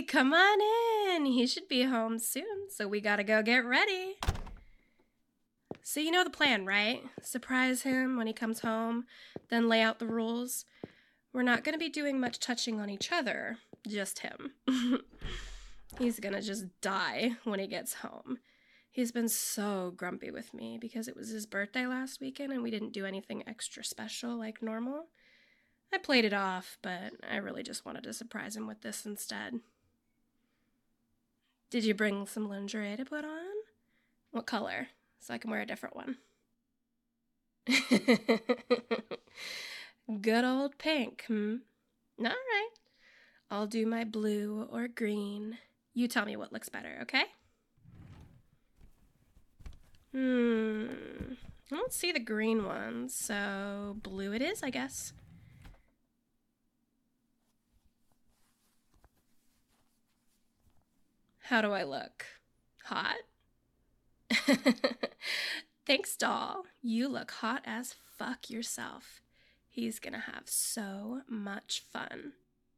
come on in. He should be home soon, so we gotta go get ready. So you know the plan, right? Surprise him when he comes home, then lay out the rules. We're not gonna be doing much touching on each other, just him. He's gonna just die when he gets home. He's been so grumpy with me because it was his birthday last weekend and we didn't do anything extra special like normal. I played it off, but I really just wanted to surprise him with this instead. Did you bring some lingerie to put on? What color? So I can wear a different one. Good old pink, All right. I'll do my blue or green. You tell me what looks better, okay? I don't see the green one, so blue it is, I guess. How do I look? Hot? Thanks, doll. You look hot as fuck yourself. He's gonna have so much fun.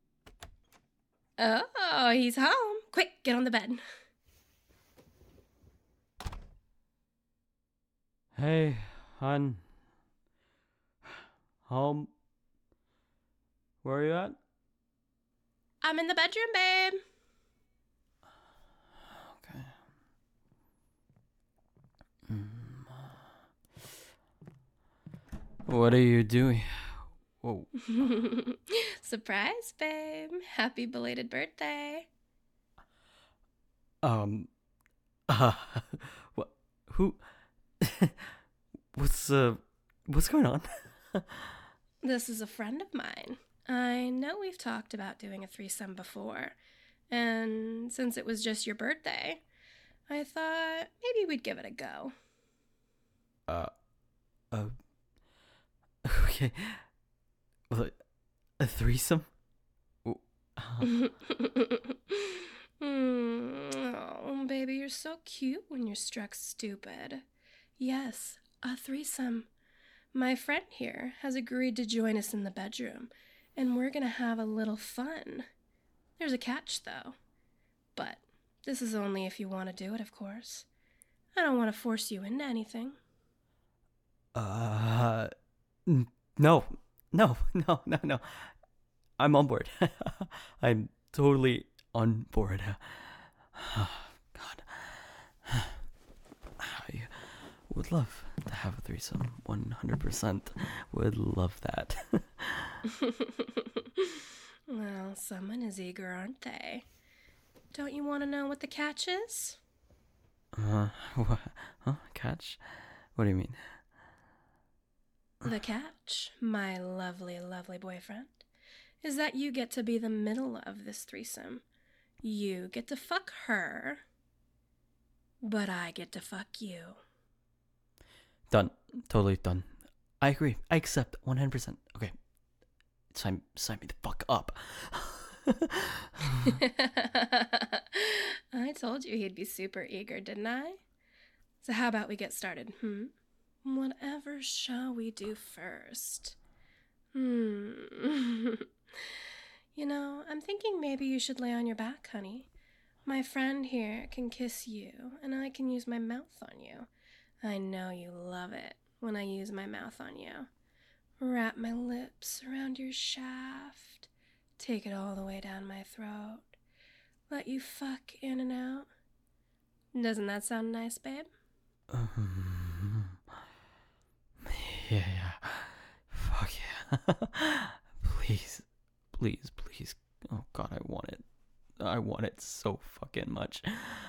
Oh, he's home. Quick, get on the bed. Hey, hon. Home? Where are you at? I'm in the bedroom, babe. Okay. What are you doing? Whoa. Surprise, babe. Happy belated birthday. What? Who? What's going on? This is a friend of mine. I know we've talked about doing a threesome before, and since it was just your birthday, I thought maybe we'd give it a go. Okay. Well, a threesome? Oh, baby, you're so cute when you're struck stupid. Yes, a threesome. My friend here has agreed to join us in the bedroom, and we're gonna have a little fun. There's a catch, though. But this is only if you want to do it, of course. I don't want to force you into anything. No. No. I'm on board. I'm totally on board. God. I would love to have a threesome. 100% would love that. Well, someone is eager, aren't they? Don't you want to know what the catch is? What? Huh? Catch? What do you mean? The catch, my lovely, lovely boyfriend, is that you get to be the middle of this threesome. You get to fuck her, but I get to fuck you. Done. Totally done. I agree. I accept 100%. Okay. Sign me the fuck up. I told you he'd be super eager, didn't I? So how about we get started, Whatever shall we do first? You know, I'm thinking maybe you should lay on your back, honey. My friend here can kiss you, and I can use my mouth on you. I know you love it when I use my mouth on you. Wrap my lips around your shaft. Take it all the way down my throat. Let you fuck in and out. Doesn't that sound nice, babe? Yeah. Fuck yeah. Please. Oh god, I want it. I want it so fucking much.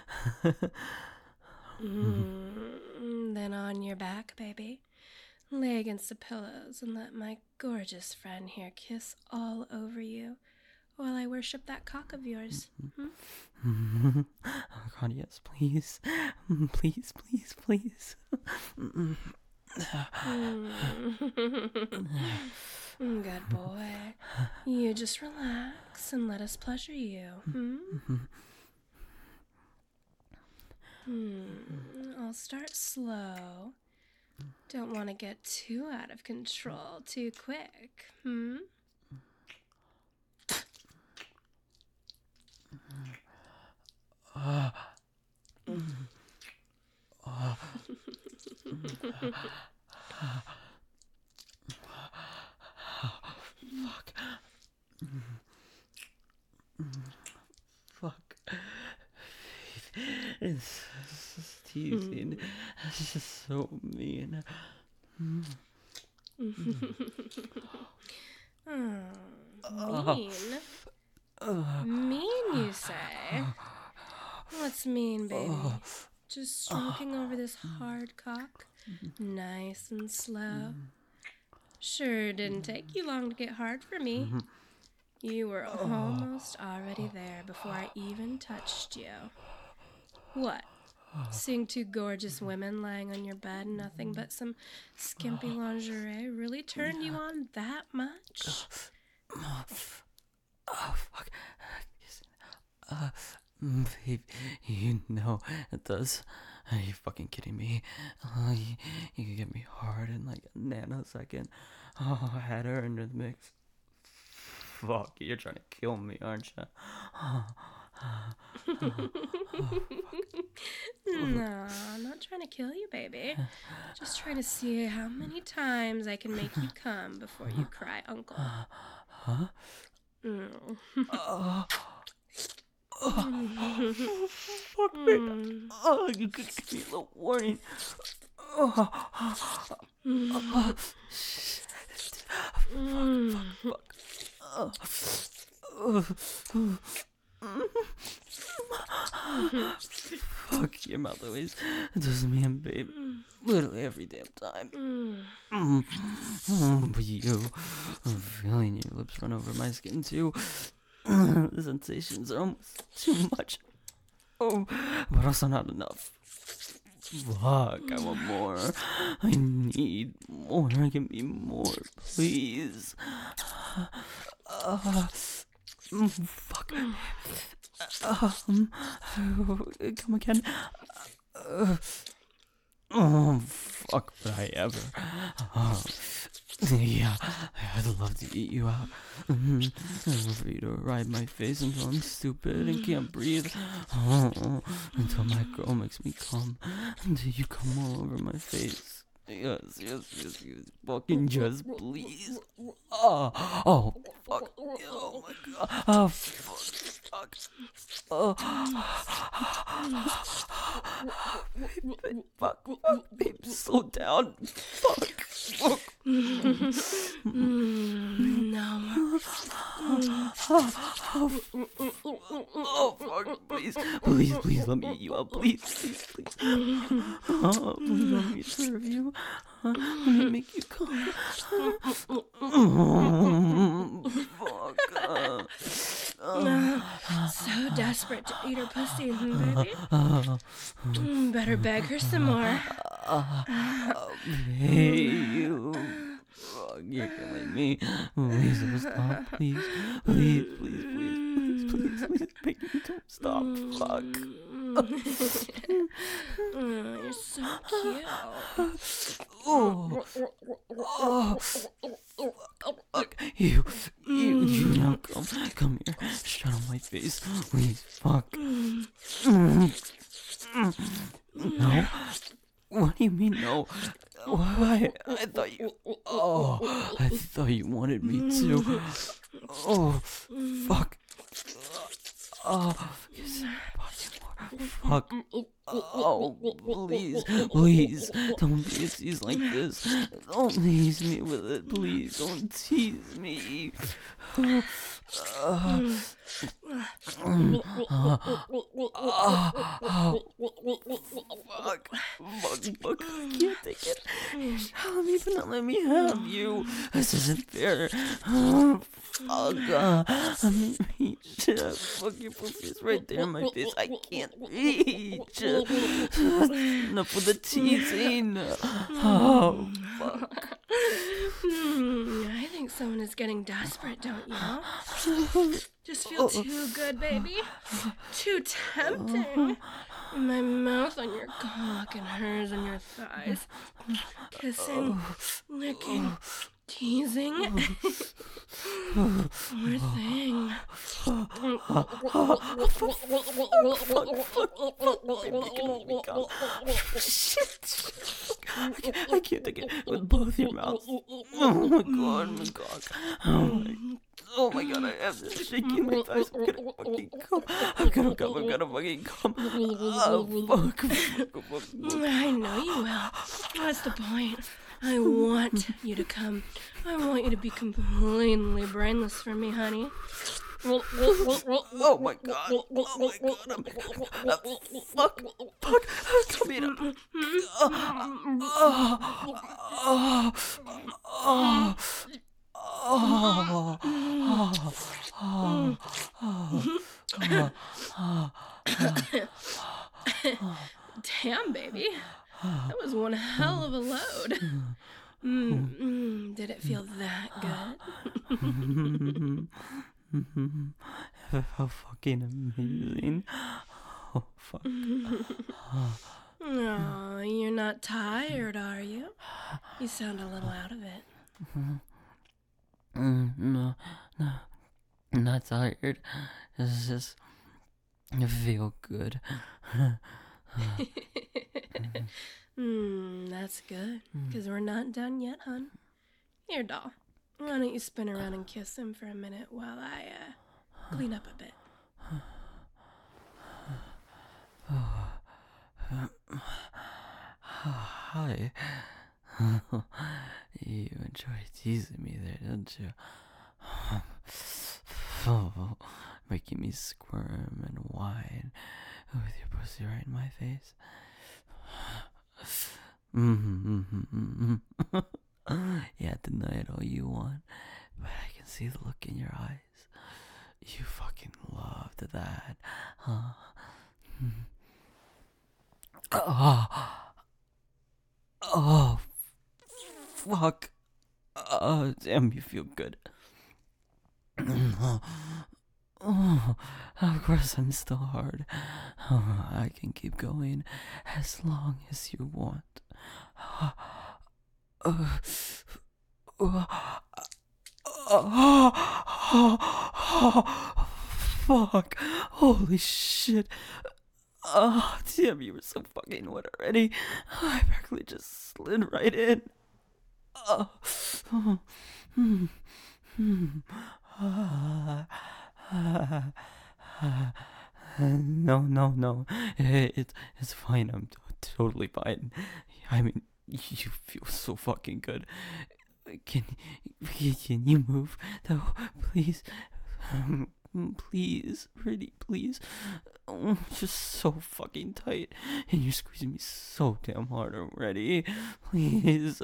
Then on your back, baby. Lay against the pillows and let my gorgeous friend here kiss all over you while I worship that cock of yours. Oh god, yes, please. Please. Good boy. You just relax and let us pleasure you. I'll start slow. Don't want to get too out of control too quick, Fuck. Fuck. It's just teasing. It's just so mean. Mean? Mean, you say? What's mean, baby? Just stroking over this hard cock, nice and slow. Sure didn't take you long to get hard for me. You were almost already there before I even touched you. What? Seeing two gorgeous women lying on your bed, nothing but some skimpy lingerie, really turned you on that much? Oh, fuck. Babe, you know it does. Are you fucking kidding me? You can get me hard in like a nanosecond. Oh, I had her in the mix. Fuck, you're trying to kill me, aren't you? No, I'm not trying to kill you, baby. Just trying to see how many times I can make you come before you cry, Uncle. Huh? Fuck me. Oh, you could give me a little warning. Fuck your mouth always does me and babe literally every damn time. But you, I'm feeling your lips run over my skin too. The sensations are almost too much. Oh, but also not enough. Fuck, I want more. I need more. Give me more, please. Fuck. Come again. Oh, fuck, would I ever. Yeah, I'd love to eat you out. For you to ride my face until I'm stupid and can't breathe. Until my girl makes me come. Until you come all over my face. Yes. Fucking just please. Oh, fuck. Oh my god. Oh, fuck. Oh. Fuck, babe, slow down. Fuck. No. Oh, fuck, please, let me eat you out, please. Oh, please let me serve you. Let me make you come. Fuck. So desperate to eat her pussy, baby. Better beg her some more. Hey, you. Fuck, you're killing me. Please don't stop, please. Please, make me don't stop. Fuck. You're so cute. Fuck. You now come here. Shut on my face. Please, fuck. No? What do you mean no? Why? I thought you wanted me to. Oh, fuck. Oh, yes. Fuck. Oh, please. Don't be a tease like this. Don't tease me with it, please. Don't tease me. Fuck. Fuck. I can't take it. How am I gonna let me have you? This isn't fair. Fuck. I'm in reach. Fuck, your pussy is right there in my face. I can't reach. Enough with the teasing. Oh, fuck. I think someone is getting desperate, don't you? Just feel too good, baby. Too tempting. My mouth on your cock and hers on your thighs. Kissing, licking, teasing. Poor thing. Shit. I can't take it with both your mouths. Oh my god. Oh my god, I have this shaking my thighs. I'm gonna fucking come. I'm gonna fucking come. Oh, fuck. I know you will. What's the point? I want you to come. I want you to be completely brainless for me, honey. Oh my god. Fuck. Come here. Damn, baby. That was one hell of a load. Did it feel that good? It felt fucking amazing. Oh, fuck. Oh, you're not tired, are you? You sound a little out of it. No, I'm not tired. It's just, I feel good. That's good, because we're not done yet, hon. Here, doll. Why don't you spin around and kiss him for a minute while I, clean up a bit? Hi. You enjoy teasing me there, don't you? Oh, making me squirm and whine with your pussy right in my face. Yeah, deny it all you want, but I can see the look in your eyes. You fucking loved that, huh? Oh, fuck. Damn, you feel good. Oh, of course I'm still hard. Oh, I can keep going as long as you want. Fuck. Holy shit. Oh, damn, you were so fucking wet already. I practically just slid right in. No. It's fine. I'm totally fine. I mean, you feel so fucking good. Can you move though, please? Please, pretty, please. Oh, just so fucking tight, and you're squeezing me so damn hard already. Please.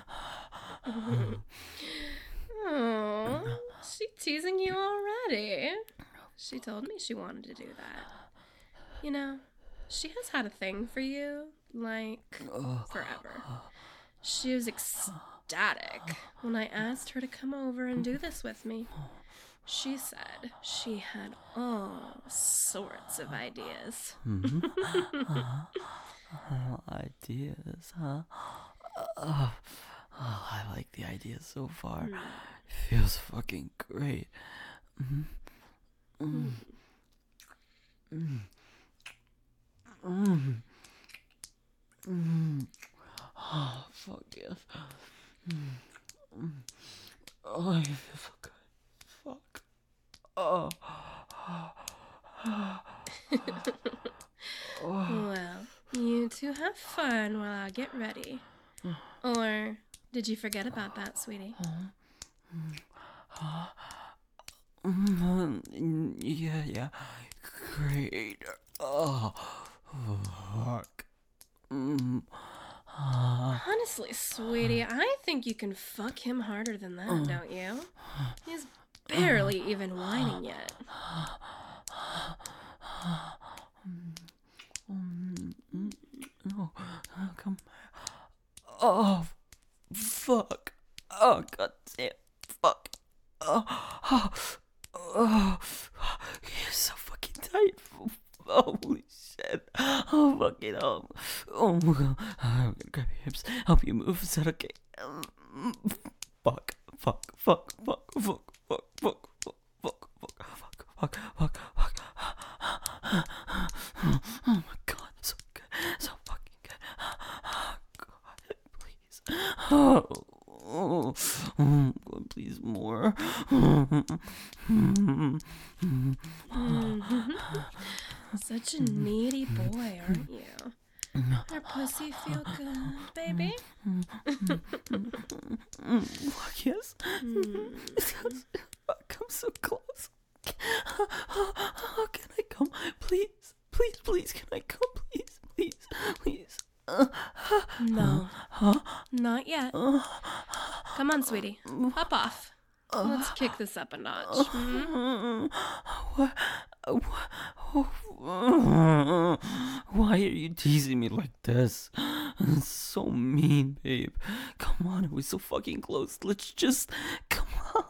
Oh, she teasing you already. She told me she wanted to do that. You know, she has had a thing for you, like, forever. She was ecstatic when I asked her to come over and do this with me. She said she had all sorts of ideas. Ideas, huh? Oh, I like the ideas so far. Feels fucking great. Oh, fuck yes. Oh, I feel so good. Fuck. Oh. Well, you two have fun while I get ready. Or did you forget about that, sweetie? Yeah. Great. Oh, fuck. Honestly, sweetie, I think you can fuck him harder than that, don't you? He's barely even whining yet. No, come. Oh, fuck. Oh, goddamn. Fuck. Oh, you're so fucking tight. Holy shit. Oh, fucking hell. Oh, my God. I'm gonna grab your hips, help you move. Is that okay? Fuck. fuck, fuck, fuck. Oh my god, so good, so fucking good. Oh god, please. Oh, God, please more. Such a needy boy, aren't you? Our pussy feel good, baby? Fuck yes. Come so close. How can I come? Please, please, please, can I come? Please, please, please. No, not yet. Come on, sweetie. Hop off. Let's kick this up a notch. Why are you teasing me like this? It's so mean, babe. Come on, we're so fucking close. Let's just come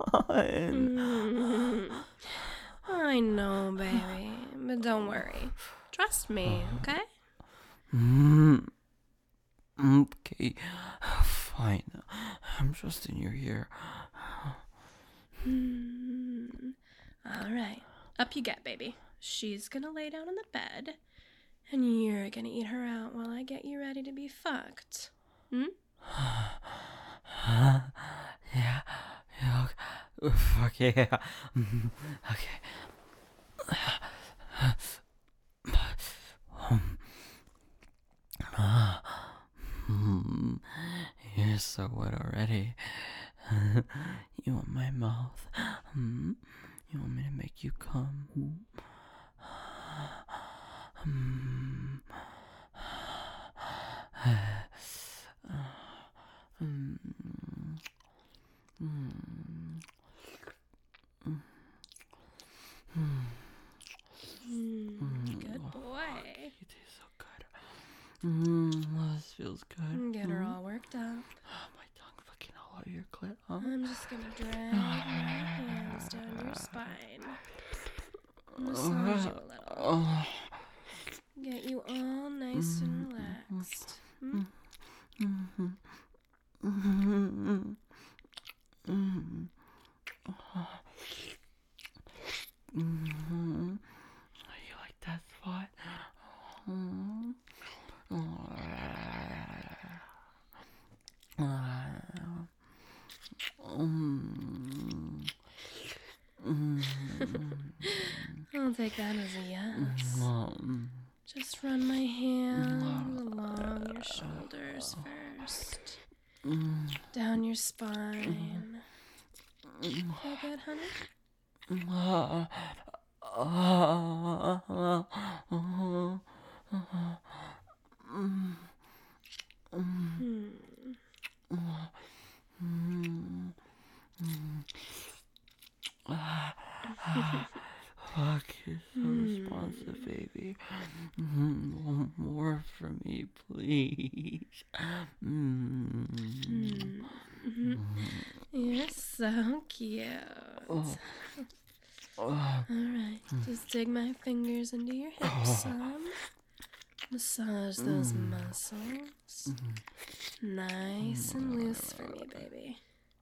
on. I know, baby. But don't worry. Trust me, okay? Okay, fine. I'm trusting you here. All right. Up you get, baby. She's gonna lay down in the bed, and you're gonna eat her out while I get you ready to be fucked. Yeah. Okay. Okay. You're so wet already. You want my mouth? You want me to make you come? Good boy. You taste so good. This feels good. Get her all worked up. My tongue fucking all over your clit, huh? I'm just gonna drag my hands down your spine. Massage you a little. Get you all nice and relaxed. You like that spot? I'll take that as a yes. Just run my hands along your shoulders first. Down your spine. Feel good, honey? Fuck, you're so responsive, baby. Want more from me, please. You're so cute. Alright, just dig my fingers into your hips some. Massage those muscles. Nice and loose for me, baby.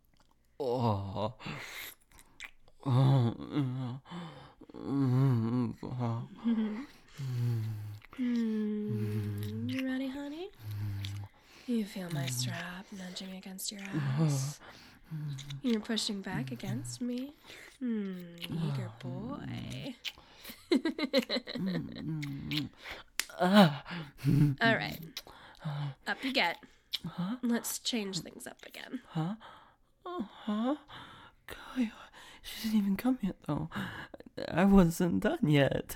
You ready, honey? You feel my strap nudging against your ass. You're pushing back against me. Eager boy. All right. Up you get. Let's change things up again. God, she didn't even come yet, though. I wasn't done yet.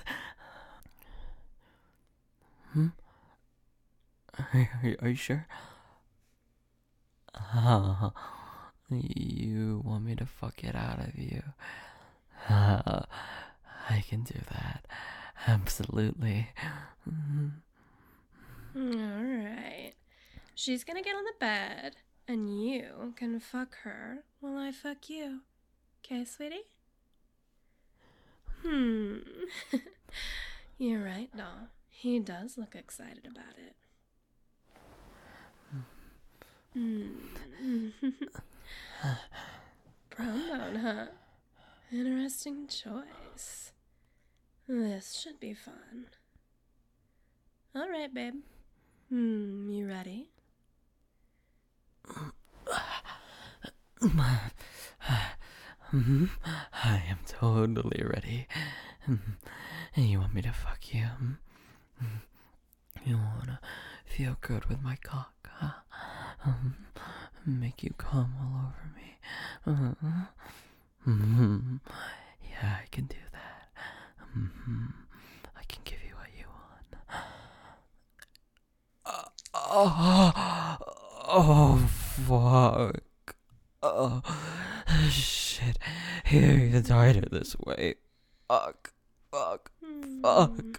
Are you sure? You want me to fuck it out of you? I can do that. Absolutely. Alright. She's gonna get on the bed, and you can fuck her while I fuck you. Okay, sweetie? You're right, doll. He does look excited about it. Prom bone, huh? Interesting choice. This should be fun. All right, babe. You ready? I am totally ready. You want me to fuck you? You wanna feel good with my cock, huh? Make you come all over me. Yeah, I can do that. I can give you what you want. Oh, fuck. Oh, shit. Here, it's harder this way. Fuck. Fuck. Fuck.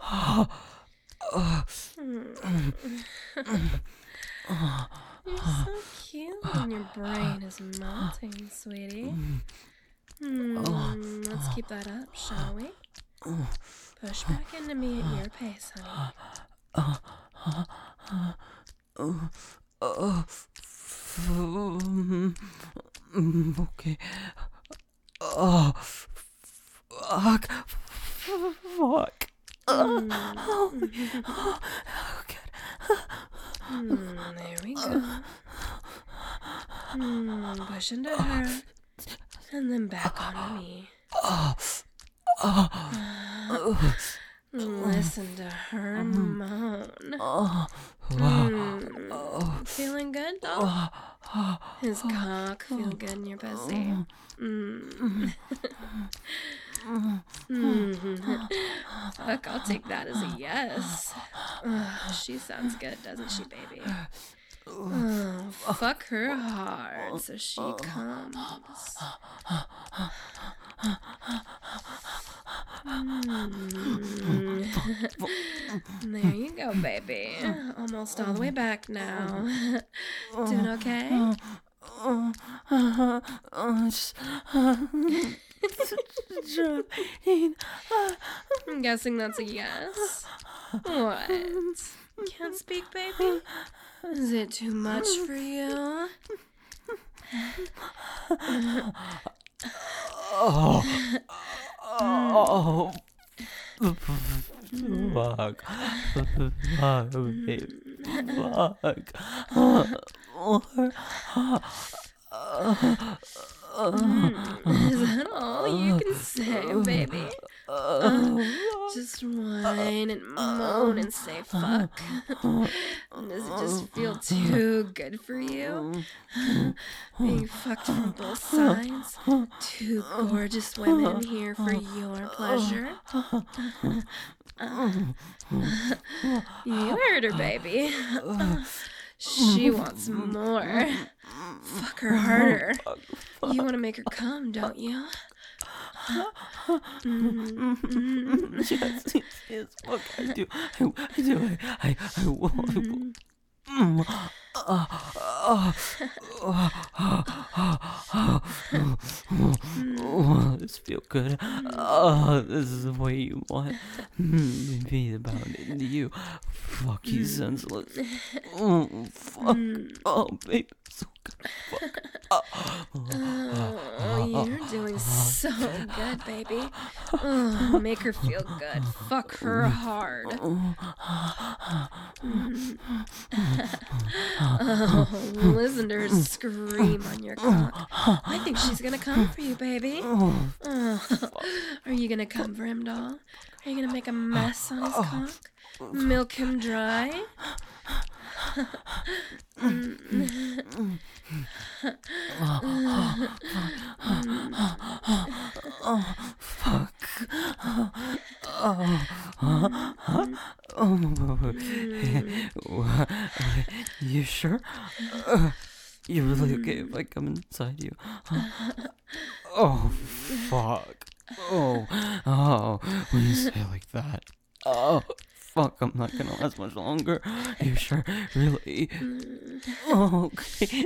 You're so cute when your brain is melting, sweetie. Let's keep that up, shall we? Push back into me at your pace, honey. Okay. Oh, fuck. Fuck. Oh, good. There we go. Push into her. And then back onto me. Listen to her moan. Feeling good, doll? His cock feel good in your pussy. Fuck, I'll take that as a yes. She sounds good, doesn't she, baby? Fuck her hard so she comes. There you go, baby. Almost all the way back now. Doing okay? I'm guessing that's a yes. What? Can't speak, baby? Is it too much for you? Fuck. Fuck, babe. Fuck. Is that all you can say, baby? Just whine and moan and say fuck. Does it just feel too good for you? Being fucked from both sides? Two gorgeous women here for your pleasure? You heard her, baby. She wants more. Fuck her harder. You want to make her come, don't you? Yes, fuck, I do. I will. Oh, this feels good. Oh, this is the way you want me to bound into you. Fuck you, senseless. Oh, fuck. Oh, baby, so good. Fuck. Oh, you're doing so good, baby. Oh, make her feel good. Fuck her hard. Oh, listen to her scream on your cock. I think she's gonna come for you, baby. Oh, are you gonna come for him, doll? Are you gonna make a mess on his cock? Milk him dry? Fuck. You sure? You really okay if I come inside you? Oh, fuck. Oh, when you say it like that. Oh, fuck, I'm not gonna last much longer. You sure? Really? Oh, okay.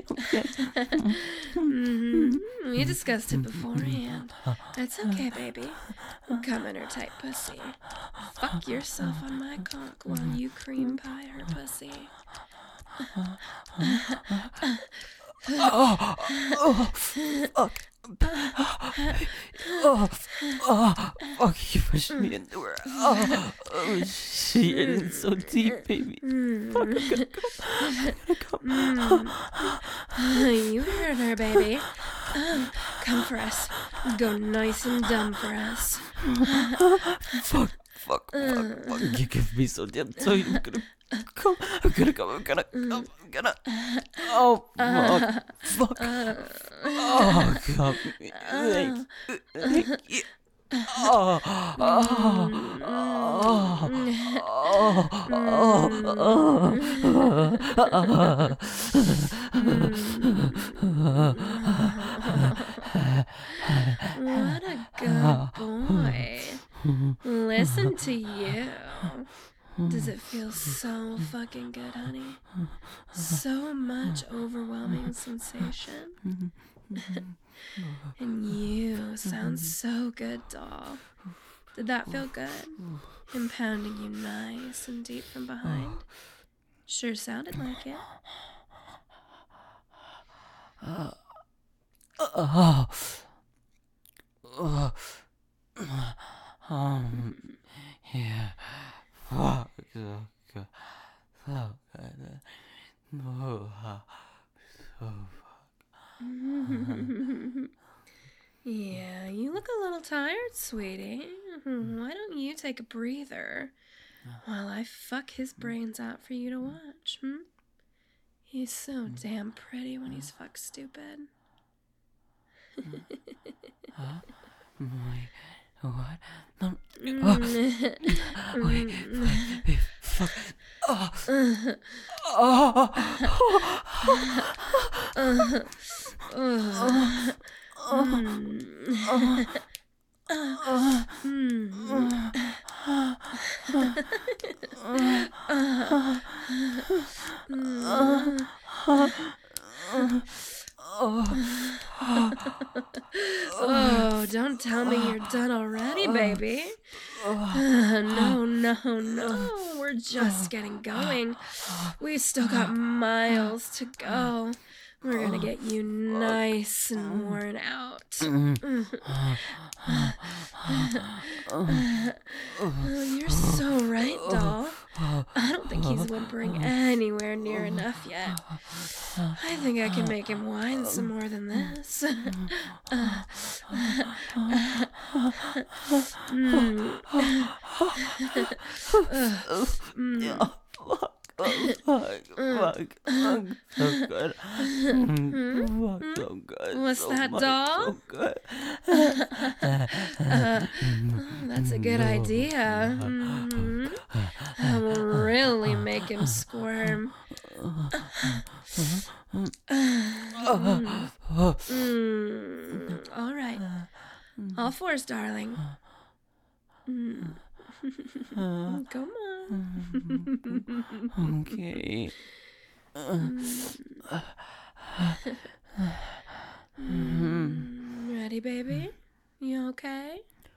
We discussed it beforehand. It's okay, baby. Come in her tight pussy. Fuck yourself on my cock while you cream pie her pussy. Fuck. Oh, fuck, you pushed me into her. Oh, shit, it's so deep, baby. Fuck, I'm gonna come. You heard her, baby. Come for us. Go nice and dumb for us. Fuck. You give me so damn tight. I'm gonna come. Oh, fuck. Oh, God. Thank you. What a good boy. Listen to you. Does it feel so fucking good, honey? So much overwhelming sensation. And you sound so good, doll. Did that feel good? And pounding you nice and deep from behind? Sure sounded like it. Yeah. Fuck. So good. Oh, so Yeah, you look a little tired, sweetie. Why don't you take a breather while I fuck his brains out for you to watch, He's so damn pretty when he's fuck stupid. Wait, what? No. Wait, fuck. Oh, don't tell me you're done already, baby. No. We're just getting going. We still got miles to go. We're gonna get you nice and worn out. You're so right, doll. I don't think he's whimpering anywhere near enough yet. I think I can make him whine some more than this. Fuck, so good. Fuck, so good. What's so that, much, doll? So good. That's a good idea. That will really make him squirm. All right. All fours, darling. Come on. Okay. Ready, baby? You okay?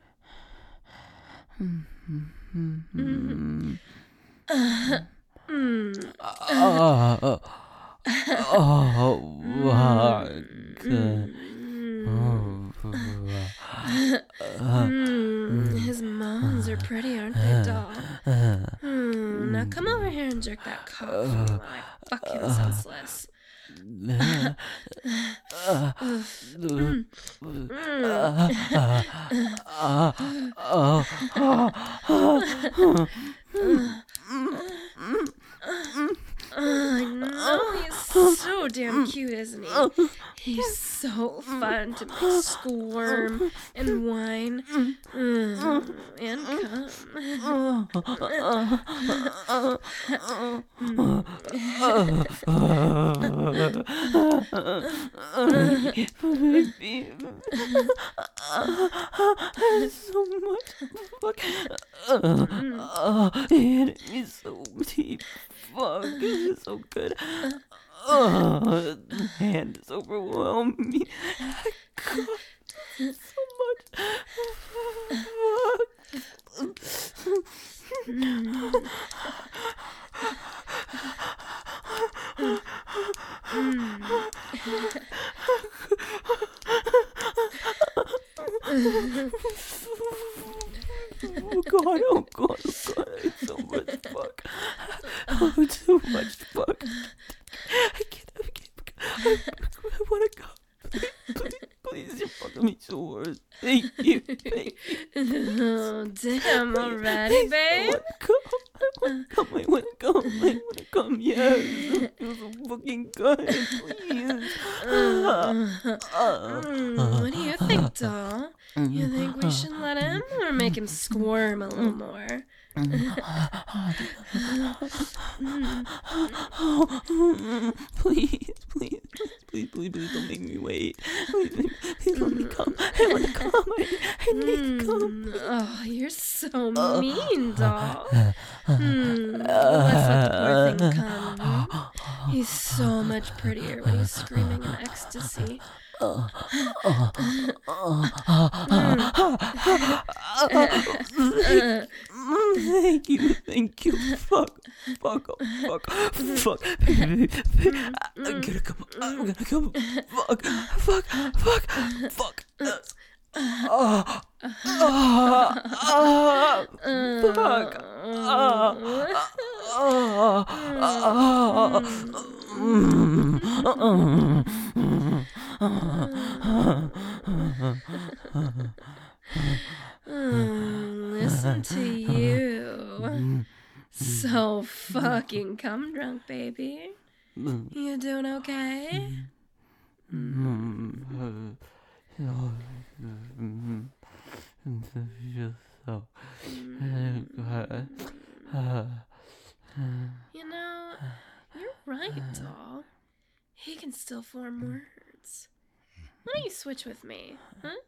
His moans are pretty, aren't they, doll? Now come over here and jerk that cock for me while I fuck him senseless. I know, he's so damn cute, isn't he? He's so fun to make squirm and whine and come. So much fuck. It is so deep. Fuck, this is so good. The hand is overwhelming me. God, so much. Oh God, oh God, oh God, it's so much fuck. Oh, too much fuck. I wanna go. Please, you're fucking me so hard. Thank you. Oh, damn, already, babe? I wanna come, yes. It feels so fucking good, please. What do you think, doll? You think we should let him or make him squirm a little more? Please, don't make me wait. Please let me come. I want to come. I need to come. Oh, you're so mean, doll. Let's let the poor thing come. He's so much prettier when he's screaming in ecstasy. Thank you. Fuck. I'm gonna come. Fuck. Listen to you. So fucking cum drunk, baby. You doing okay? You know, you're right, doll. He can still form words. Why don't you switch with me, huh?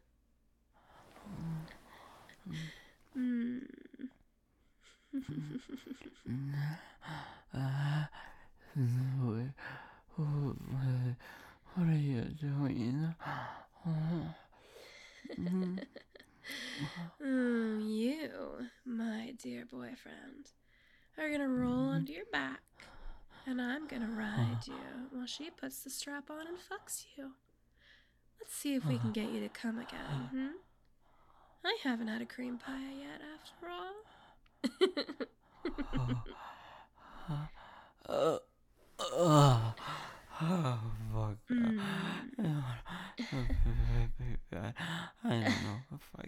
What are you doing? You, my dear boyfriend, are gonna roll onto your back, and I'm gonna ride you while she puts the strap on and fucks you. Let's see if we can get you to come again, I haven't had a cream pie yet, after all. Fuck. I don't know if I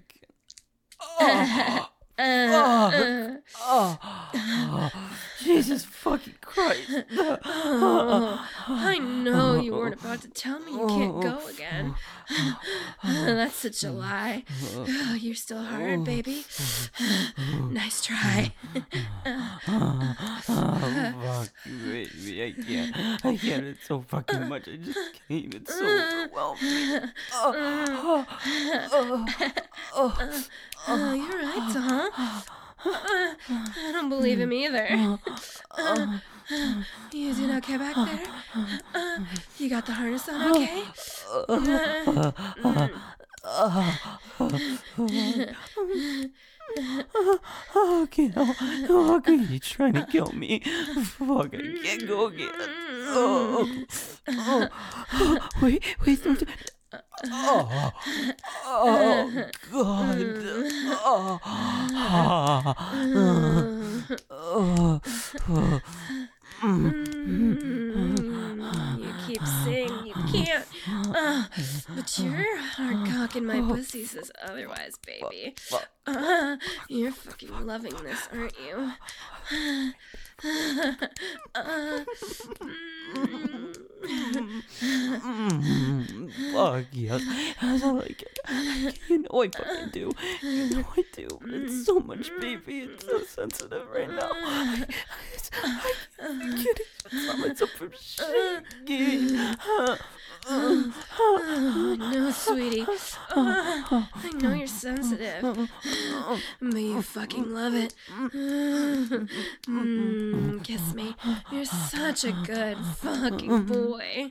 can. Jesus fucking Christ. I know you weren't about to tell me you can't go again. That's such a lie. You're still hard, baby. Nice try. Fuck you, baby. I can't. It's so fucking much. I just can't. It's so overwhelming. You're right, huh? I don't believe him either. You doing okay back there? You got the harness on okay? Okay, how can you trying to kill me? Fuck, I can't go again. Wait, don't. Oh God. You keep saying you can't, but your hard cock in my pussy says otherwise, baby. You're fucking loving this, aren't you? Fuck yes, I like it. You know I fucking do. You know I do. But it's so much, baby. It's so sensitive right now. I can't even summon up from shaking. No, sweetie. I know you're sensitive, but you fucking love it. Kiss me. You're such a good fucking boy.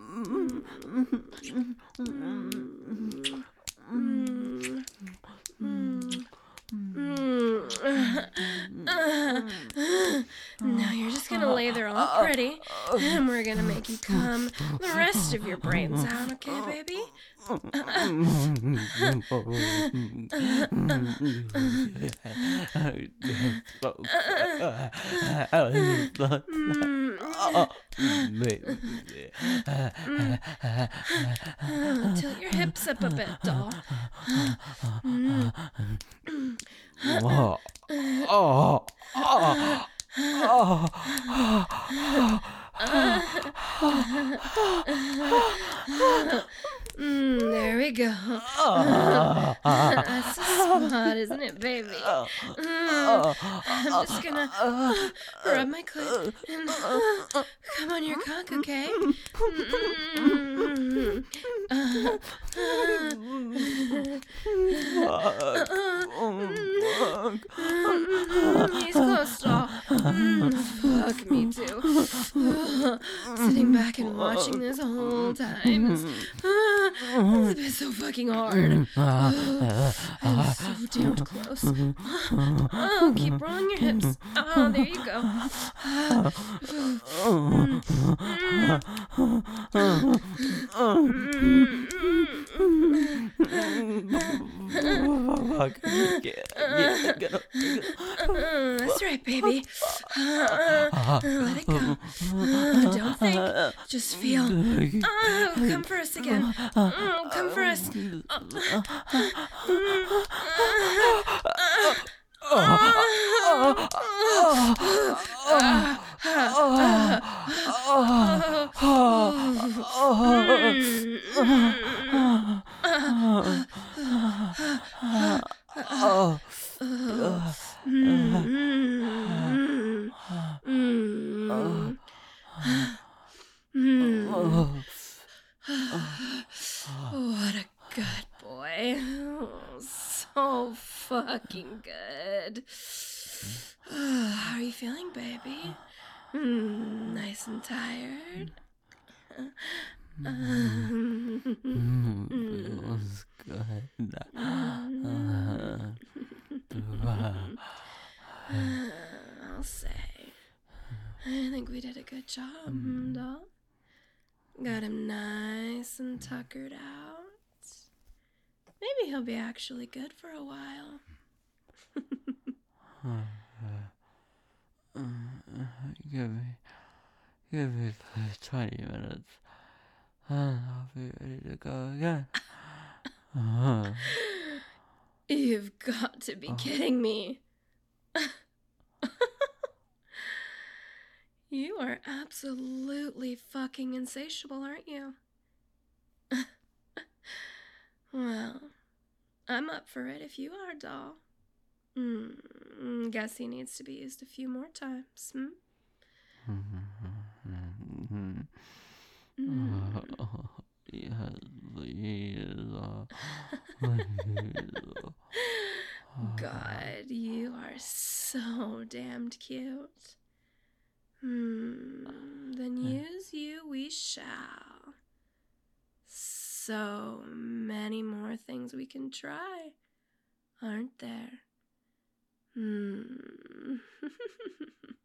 Now you're just gonna lay there all pretty, and we're gonna make you come the rest of your brains out, okay, baby? Tilt your hips up a bit, doll. There we go. That's a spot, isn't it, baby? I'm just gonna rub my clit and come on your cock, okay? He's close, doll. Fuck me too. Sitting back and watching this whole time is it's been so fucking hard. I'm so damned close. Oh, keep rolling your hips. Oh, there you go. That's right, baby. Let it go. Don't think. Just feel. Oh, come for us again. Come for us. What a good boy. So fucking good. How are you feeling, baby? Nice and tired? Feels good. I'll say. I think we did a good job, doll. Got him nice and tuckered out. Maybe he'll be actually good for a while. Give me 20 minutes, and I'll be ready to go again. You've got to be kidding me. You are absolutely fucking insatiable, aren't you? Well, I'm up for it if you are, doll. Guess he needs to be used a few more times, Yes, please. God, you are so damned cute. Then use you we shall. So many more things we can try, aren't there?